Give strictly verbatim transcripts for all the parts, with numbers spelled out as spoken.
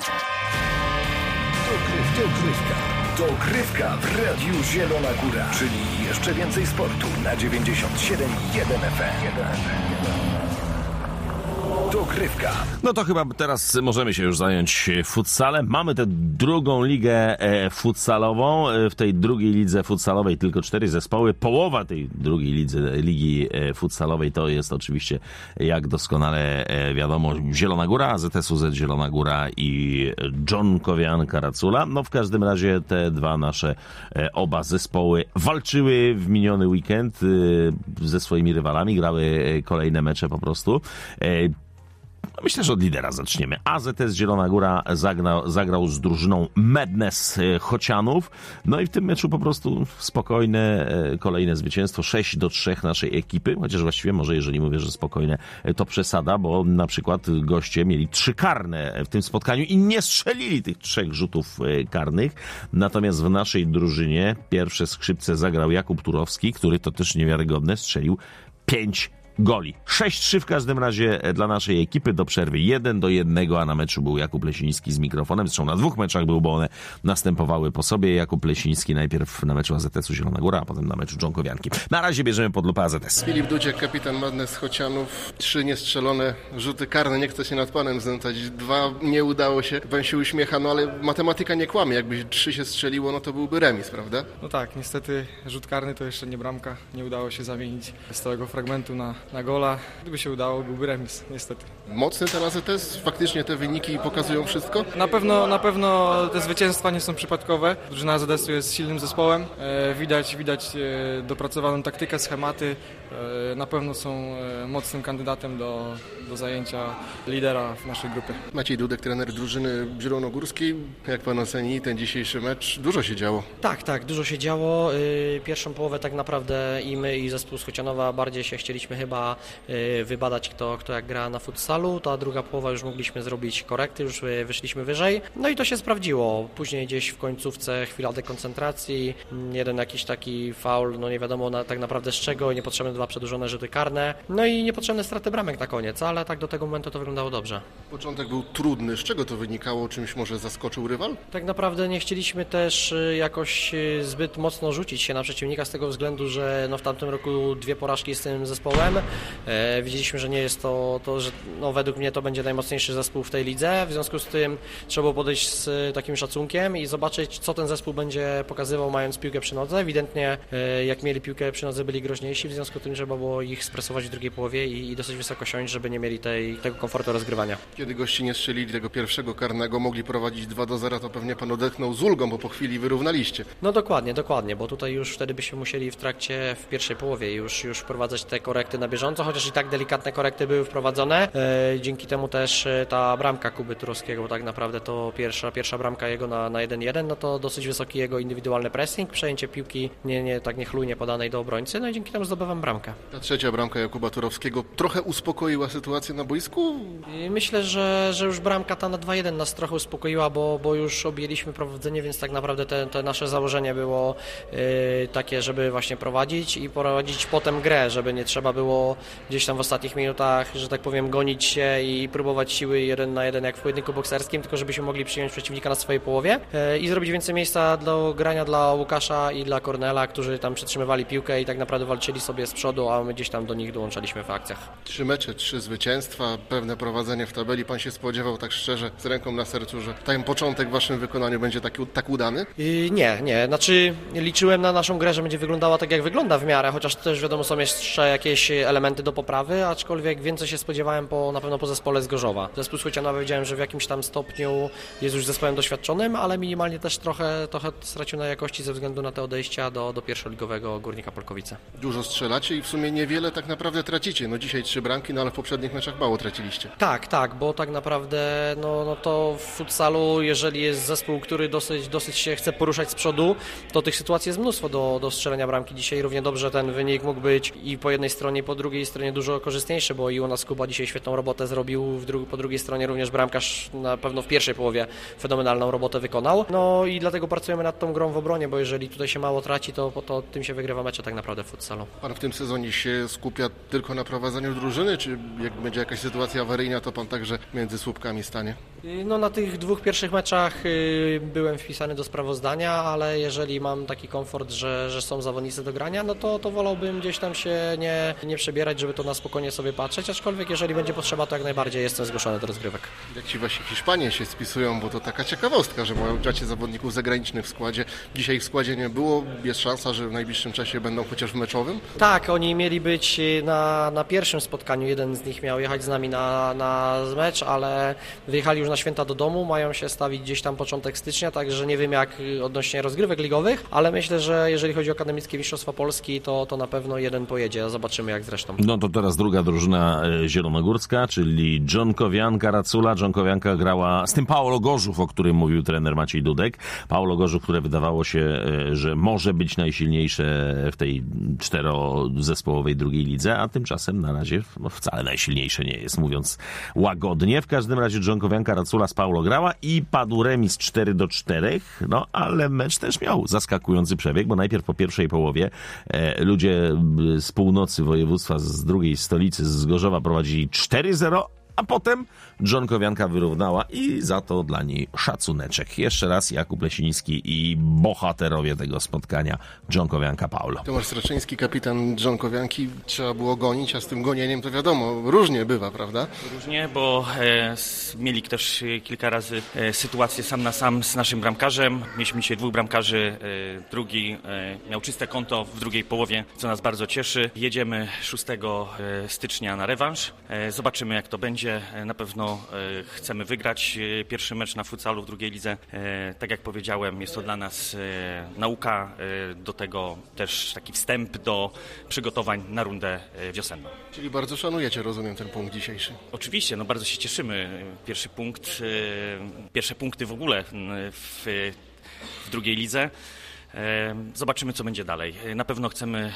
Dogrywka. Dogrywka w Radiu Zielona Góra, czyli jeszcze więcej sportu na dziewięćdziesiąt siedem i jeden F M. Dogrywka. No to chyba teraz możemy się już zająć futsalem. Mamy tę drugą ligę e, futsalową. W tej drugiej lidze futsalowej tylko cztery zespoły. Połowa tej drugiej lidze, ligi e, futsalowej to jest oczywiście, jak doskonale e, wiadomo, Zielona Góra, A Z S U Z Zielona Góra i Dżonkowian Karacula. No w każdym razie te dwa nasze e, oba zespoły walczyły w miniony weekend e, ze swoimi rywalami. Grały kolejne mecze po prostu. E, Myślę, że od lidera zaczniemy. A Z S Zielona Góra zagrał, zagrał z drużyną Madness Chocianów. No i w tym meczu po prostu spokojne kolejne zwycięstwo. sześć do trzech naszej ekipy. Chociaż właściwie może jeżeli mówię, że spokojne, to przesada, bo na przykład goście mieli trzy karne w tym spotkaniu i nie strzelili tych trzech rzutów karnych. Natomiast w naszej drużynie pierwsze skrzypce zagrał Jakub Turowski, który to też niewiarygodne, strzelił pięć goli. sześć trzy w każdym razie dla naszej ekipy do przerwy jeden do jednego, a na meczu był Jakub Lesiński z mikrofonem. Zresztą na dwóch meczach był, bo one następowały po sobie. Jakub Lesiński najpierw na meczu A Z S u Zielona Góra, a potem na meczu Dżonkowianki. Na razie bierzemy pod lupę A Z S. Filip Dudziek, kapitan Madness Chocianów. Trzy niestrzelone rzuty karne. Nie chcę się nad panem znęcać. Dwa nie udało się. Pan się uśmiecha, no ale matematyka nie kłamie. Jakby trzy się strzeliło, no to byłby remis, prawda? No tak, niestety rzut karny to jeszcze nie bramka. Nie udało się zamienić z całego fragmentu na na gola. Gdyby się udało, byłby remis, niestety. Mocny ten A Z S? Faktycznie te wyniki pokazują wszystko? Na pewno, na pewno te zwycięstwa nie są przypadkowe. Drużyna A Z S u jest silnym zespołem. E, widać, widać e, dopracowaną taktykę, schematy. E, na pewno są e, mocnym kandydatem do, do zajęcia lidera w naszej grupie. Maciej Dudek, trener drużyny zielonogórskiej. Jak pan oceni ten dzisiejszy mecz? Dużo się działo. Tak, tak, dużo się działo. Pierwszą połowę tak naprawdę i my, i zespół z Chocianowa bardziej się chcieliśmy chyba wybadać, kto, kto jak gra na futsalu. Ta druga połowa już mogliśmy zrobić korekty, już wyszliśmy wyżej. No i to się sprawdziło. Później gdzieś w końcówce chwila dekoncentracji, jeden jakiś taki faul, no nie wiadomo na, tak naprawdę z czego, niepotrzebne dwa przedłużone rzuty karne, no i niepotrzebne straty bramek na koniec, ale tak do tego momentu to wyglądało dobrze. Początek był trudny. Z czego to wynikało? Czymś może zaskoczył rywal? Tak naprawdę nie chcieliśmy też jakoś zbyt mocno rzucić się na przeciwnika z tego względu, że no w tamtym roku dwie porażki z tym zespołem. E, widzieliśmy, że nie jest to, to że no według mnie to będzie najmocniejszy zespół w tej lidze, w związku z tym trzeba było podejść z takim szacunkiem i zobaczyć, co ten zespół będzie pokazywał, mając piłkę przy nodze. Ewidentnie e, jak mieli piłkę przy nodze, byli groźniejsi, w związku z tym trzeba było ich stresować w drugiej połowie i, i dosyć wysoko siąść, żeby nie mieli tej, tego komfortu rozgrywania. Kiedy gości nie strzelili tego pierwszego karnego, mogli prowadzić dwa do zera, to pewnie pan odetchnął z ulgą, bo po chwili wyrównaliście. No dokładnie, dokładnie, bo tutaj już wtedy byśmy musieli w trakcie, w pierwszej połowie już, już wprowadzać te korekty na bieżąco, chociaż i tak delikatne korekty były wprowadzone. E, dzięki temu też ta bramka Kuby Turowskiego, bo tak naprawdę to pierwsza, pierwsza bramka jego na, na jeden jeden, no to dosyć wysoki jego indywidualny pressing, przejęcie piłki nie, nie, tak niechlujnie podanej do obrońcy, no i dzięki temu zdobywam bramkę. Ta trzecia bramka Jakuba Turowskiego trochę uspokoiła sytuację na boisku? I myślę, że, że już bramka ta na dwa jeden nas trochę uspokoiła, bo, bo już objęliśmy prowadzenie, więc tak naprawdę te, te nasze założenie było yy, takie, żeby właśnie prowadzić i prowadzić potem grę, żeby nie trzeba było gdzieś tam w ostatnich minutach, że tak powiem, gonić się i próbować siły jeden na jeden jak w pojedynku bokserskim, tylko żebyśmy mogli przyjąć przeciwnika na swojej połowie yy, i zrobić więcej miejsca do grania dla Łukasza i dla Kornela, którzy tam przytrzymywali piłkę i tak naprawdę walczyli sobie z przodu, a my gdzieś tam do nich dołączaliśmy w akcjach. Trzy mecze, trzy zwycięstwa, pewne prowadzenie w tabeli. Pan się spodziewał tak szczerze, z ręką na sercu, że ten początek w waszym wykonaniu będzie taki, tak udany? Yy, nie, nie. Znaczy liczyłem na naszą grę, że będzie wyglądała tak jak wygląda w miarę, chociaż też wiadomo są jeszcze jakieś elementy do poprawy, aczkolwiek więcej się spodziewałem po, na pewno po zespole z Gorzowa. Zespół z Chocianowa wiedziałem, że w jakimś tam stopniu jest już zespołem doświadczonym, ale minimalnie też trochę, trochę stracił na jakości ze względu na te odejścia do, do pierwszoligowego Górnika Polkowice. Dużo strzelacie i w sumie niewiele tak naprawdę tracicie. No dzisiaj trzy bramki, no ale w poprzednich meczach mało traciliście. Tak, tak, bo tak naprawdę no, no to w futsalu, jeżeli jest zespół, który dosyć, dosyć się chce poruszać z przodu, to tych sytuacji jest mnóstwo do, do strzelenia bramki. Dzisiaj równie dobrze ten wynik mógł być i po jednej stronie, i po po drugiej stronie dużo korzystniejszy, bo Jonas Kuba dzisiaj świetną robotę zrobił, w dru- po drugiej stronie również bramkarz na pewno w pierwszej połowie fenomenalną robotę wykonał. No i dlatego pracujemy nad tą grą w obronie, bo jeżeli tutaj się mało traci, to, to tym się wygrywa mecze tak naprawdę w futsalu. Pan w tym sezonie się skupia tylko na prowadzeniu drużyny, czy jak będzie jakaś sytuacja awaryjna, to pan także między słupkami stanie? No na tych dwóch pierwszych meczach y, byłem wpisany do sprawozdania, ale jeżeli mam taki komfort, że, że są zawodnicy do grania, no to, to wolałbym gdzieś tam się nie, nie przebierać, żeby to na spokojnie sobie patrzeć, aczkolwiek jeżeli będzie potrzeba, to jak najbardziej jestem zgłoszony do rozgrywek. Jak ci wasi Hiszpanie się spisują, bo to taka ciekawostka, że mają gracie zawodników zagranicznych w składzie. Dzisiaj w składzie nie było, jest szansa, że w najbliższym czasie będą chociaż w meczowym? Tak, oni mieli być na, na pierwszym spotkaniu, jeden z nich miał jechać z nami na, na mecz, ale wyjechali już na święta do domu, mają się stawić gdzieś tam początek stycznia, także nie wiem jak odnośnie rozgrywek ligowych, ale myślę, że jeżeli chodzi o akademickie mistrzostwa Polski, to, to na pewno jeden pojedzie, zobaczymy jak zresztą. No to teraz druga drużyna zielonogórska, czyli Dżonkowianka Racula. Dżonkowianka grała z tym Paulo Gorzów, o którym mówił trener Maciej Dudek. Paulo Gorzów, które wydawało się, że może być najsilniejsze w tej czterozespołowej drugiej lidze, a tymczasem na razie no, wcale najsilniejsze nie jest, mówiąc łagodnie. W każdym razie Dżonkowianka Racula z Paulo grała i padł remis cztery do czterech, no ale mecz też miał zaskakujący przebieg, bo najpierw po pierwszej połowie e, ludzie z północy województwa, z drugiej stolicy, z Gorzowa prowadzili cztery zero, a potem Dżonkowianka wyrównała i za to dla niej szacuneczek. Jeszcze raz Jakub Lesiński i bohaterowie tego spotkania Dżonkowianka Paulo. Tomasz Straczyński, kapitan Dżonkowianki, trzeba było gonić, a z tym gonieniem to wiadomo, różnie bywa, prawda? Różnie, bo e, mieli też kilka razy e, sytuację sam na sam z naszym bramkarzem. Mieliśmy dzisiaj dwóch bramkarzy, e, drugi e, miał czyste konto w drugiej połowie, co nas bardzo cieszy. Jedziemy szóstego stycznia na rewanż. E, zobaczymy jak to będzie. Na pewno e, chcemy wygrać e, pierwszy mecz na futsalu w drugiej lidze. E, tak jak powiedziałem, jest to dla nas e, nauka, e, do tego też taki wstęp do przygotowań na rundę e, wiosenną. Czyli bardzo szanujecie, rozumiem, ten punkt dzisiejszy. Oczywiście, no bardzo się cieszymy. Pierwszy punkt, e, pierwsze punkty w ogóle w, w drugiej lidze. Zobaczymy, co będzie dalej. Na pewno chcemy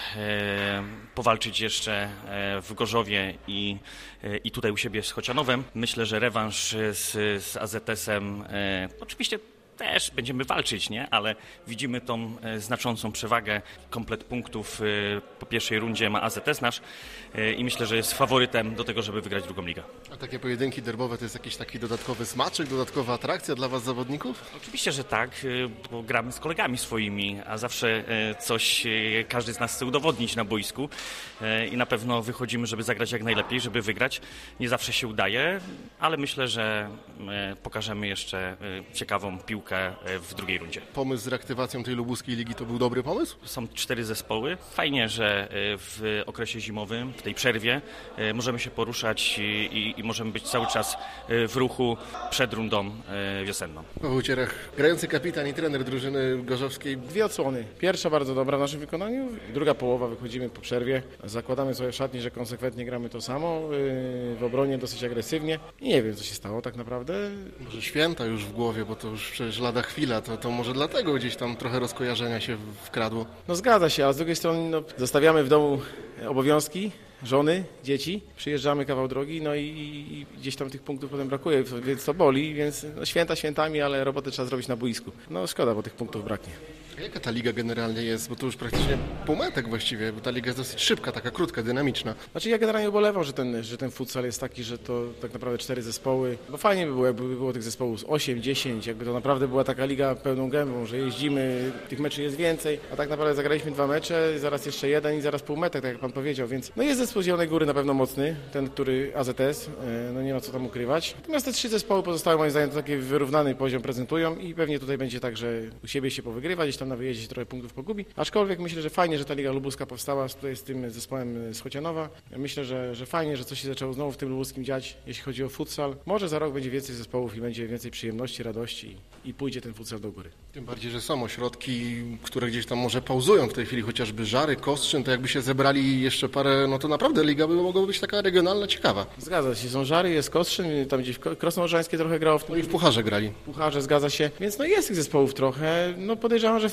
powalczyć jeszcze w Gorzowie i, i tutaj u siebie z Chocianowem. Myślę, że rewanż z, z A Z S-em oczywiście też będziemy walczyć, nie? Ale widzimy tą znaczącą przewagę. Komplet punktów po pierwszej rundzie ma A Z S nasz i myślę, że jest faworytem do tego, żeby wygrać drugą ligę. A takie pojedynki derbowe to jest jakiś taki dodatkowy smaczek, dodatkowa atrakcja dla was zawodników? Oczywiście, że tak, bo gramy z kolegami swoimi, a zawsze coś każdy z nas chce udowodnić na boisku i na pewno wychodzimy, żeby zagrać jak najlepiej, żeby wygrać. Nie zawsze się udaje, ale myślę, że pokażemy jeszcze ciekawą piłkę w drugiej rundzie. Pomysł z reaktywacją tej lubuskiej ligi to był dobry pomysł? Są cztery zespoły. Fajnie, że w okresie zimowym, w tej przerwie możemy się poruszać i, i, i możemy być cały czas w ruchu przed rundą wiosenną. Paweł Cierech, grający kapitan i trener drużyny gorzowskiej. Dwie odsłony. Pierwsza bardzo dobra w naszym wykonaniu, druga połowa wychodzimy po przerwie. Zakładamy sobie w szatni, że konsekwentnie gramy to samo, w obronie dosyć agresywnie i nie wiem, co się stało tak naprawdę. Może święta już w głowie, bo to już przecież lada chwila, to, to może dlatego gdzieś tam trochę rozkojarzenia się wkradło. No zgadza się, a z drugiej strony no, zostawiamy w domu obowiązki, żony, dzieci, przyjeżdżamy kawał drogi, no i, i gdzieś tam tych punktów potem brakuje, więc to boli, więc no, święta świętami, ale robotę trzeba zrobić na boisku. No szkoda, bo tych punktów braknie. A jaka ta liga generalnie jest? Bo to już praktycznie półmetek właściwie, bo ta liga jest dosyć szybka, taka krótka, dynamiczna. Znaczy ja generalnie ubolewam, że ten, że ten futsal jest taki, że to tak naprawdę cztery zespoły, bo fajnie by było, jakby było tych zespołów z osiem, dziesięć, jakby to naprawdę była taka liga pełną gębą, że jeździmy, tych meczy jest więcej, a tak naprawdę zagraliśmy dwa mecze, zaraz jeszcze jeden i zaraz półmetek, tak jak pan powiedział, więc no jest zespół z Zielonej Góry na pewno mocny, ten, który A Z S, no nie ma co tam ukrywać. Natomiast te trzy zespoły pozostałe moim zdaniem to taki wyrównany poziom prezentują i pewnie tutaj będzie tak, że u siebie się powygrywa, gdzieś tam na wyjeździe się trochę punktów pogubi. Aczkolwiek myślę, że fajnie, że ta Liga Lubuska powstała tutaj z tym zespołem z Chocianowa. Myślę, że, że fajnie, że coś się zaczęło znowu w tym lubuskim dziać, jeśli chodzi o futsal. Może za rok będzie więcej zespołów i będzie więcej przyjemności, radości i pójdzie ten futsal do góry. Tym bardziej, że są ośrodki, które gdzieś tam może pauzują w tej chwili, chociażby Żary, Kostrzyn, to jakby się zebrali jeszcze parę, no to naprawdę Liga by mogła być taka regionalna, ciekawa. Zgadza się, są Żary, jest Kostrzyn, tam gdzieś Krosno Odrzańskie trochę grało w tym. No i w Pucharze grali. W Pucharze, zgadza się. Więc no jest tych zespołów trochę. No podejrzewam, że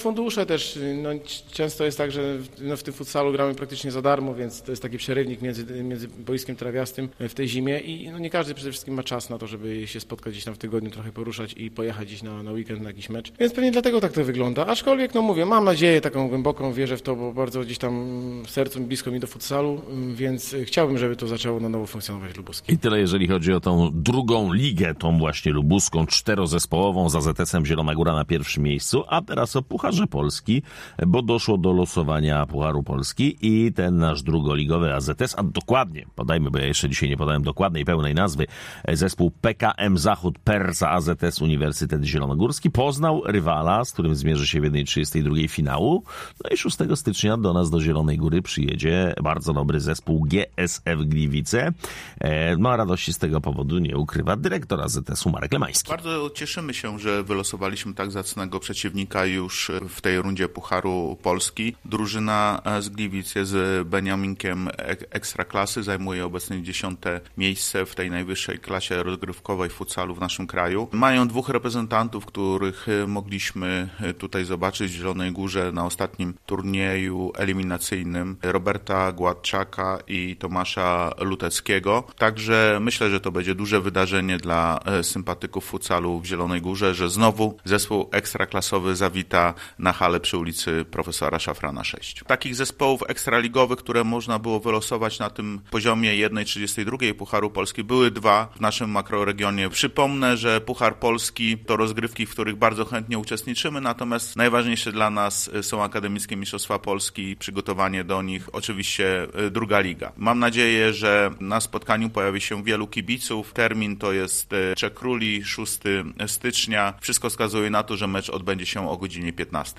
fundusze też, no, często jest tak, że no, w tym futsalu gramy praktycznie za darmo, więc to jest taki przerywnik między, między boiskiem trawiastym w tej zimie i no, nie każdy przede wszystkim ma czas na to, żeby się spotkać gdzieś tam w tygodniu, trochę poruszać i pojechać gdzieś na, na weekend na jakiś mecz. Więc pewnie dlatego tak to wygląda. Aczkolwiek, no mówię, mam nadzieję taką głęboką, wierzę w to, bo bardzo gdzieś tam w sercu blisko mi do futsalu, więc chciałbym, żeby to zaczęło na nowo funkcjonować w Lubuskiem. I tyle, jeżeli chodzi o tą drugą ligę, tą właśnie lubuską, czterozespołową, z A Z S-em Zielona Góra na pierwszym miejscu, a teraz o Pucharze Polski, bo doszło do losowania Pucharu Polski i ten nasz drugoligowy A Z S, a dokładnie, podajmy, bo ja jeszcze dzisiaj nie podałem dokładnej, pełnej nazwy, zespół P K M Zachód Persa A Z S Uniwersytet Zielonogórski poznał rywala, z którym zmierzy się w jednej trzydziestej drugiej finału, no i szóstego stycznia do nas do Zielonej Góry przyjedzie bardzo dobry zespół G S F Gliwice. No a radości z tego powodu nie ukrywa dyrektor A Z S-u Marek Lemański. Bardzo cieszymy się, że wylosowaliśmy tak zacnego przeciwnika już w tej rundzie Pucharu Polski. Drużyna z Gliwic jest Beniaminkiem Ekstraklasy, zajmuje obecnie dziesiąte miejsce w tej najwyższej klasie rozgrywkowej futsalu w naszym kraju. Mają dwóch reprezentantów, których mogliśmy tutaj zobaczyć w Zielonej Górze na ostatnim turnieju eliminacyjnym, Roberta Gładczaka i Tomasza Luteckiego. Także myślę, że to będzie duże wydarzenie dla sympatyków futsalu w Zielonej Górze, że znowu zespół ekstraklasowy zawita na halę przy ulicy Profesora Szafrana sześć. Takich zespołów ekstraligowych, które można było wylosować na tym poziomie jednej trzydziestej drugiej Pucharu Polski, były dwa w naszym makroregionie. Przypomnę, że Puchar Polski to rozgrywki, w których bardzo chętnie uczestniczymy, natomiast najważniejsze dla nas są akademickie mistrzostwa Polski i przygotowanie do nich, oczywiście druga liga. Mam nadzieję, że na spotkaniu pojawi się wielu kibiców. Termin to jest Trzech Króli, szóstego stycznia. Wszystko wskazuje na to, że mecz odbędzie się o godzinie piętnastej.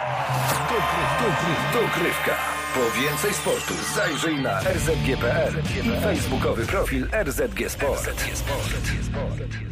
Dogrywka. Po więcej sportu zajrzyj na r z g kropka p l i facebookowy profil R Z G Sport.